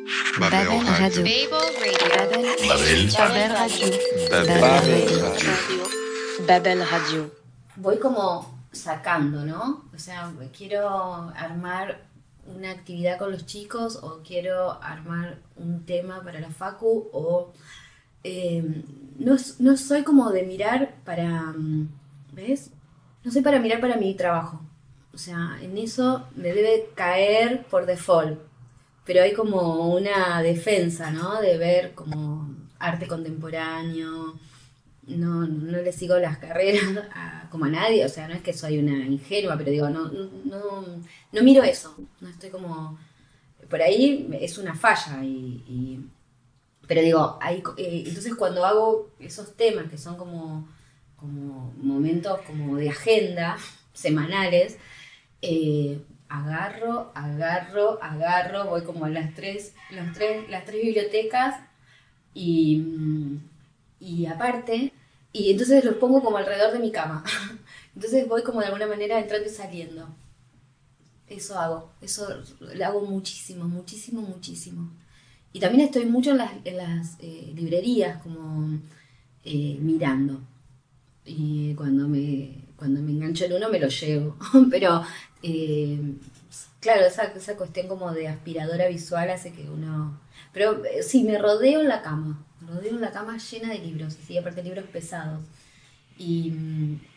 Babel Radio. Babel Radio. Babel Radio. Voy como sacando, ¿no? O sea, quiero armar una actividad con los chicos o quiero armar un tema para la facu o no soy como de mirar para, ¿ves? No soy para mirar para mi trabajo. O sea, en eso me debe caer por default. Pero hay como una defensa, ¿no? De ver como arte contemporáneo. No le sigo las carreras como a nadie. O sea, no es que soy una ingenua, pero digo, no miro eso. No estoy como... Por ahí es una falla. Pero digo, entonces cuando hago esos temas que son como momentos como de agenda semanales, agarro, voy como a las tres bibliotecas y aparte, y entonces los pongo como alrededor de mi cama. Entonces voy como de alguna manera entrando y saliendo. Eso hago, eso lo hago muchísimo. Y también estoy mucho en las librerías como mirando. Y cuando me engancho en uno me lo llevo. Pero claro, esa cuestión como de aspiradora visual hace que uno... Pero sí, me rodeo en la cama llena de libros, así, aparte libros pesados. Y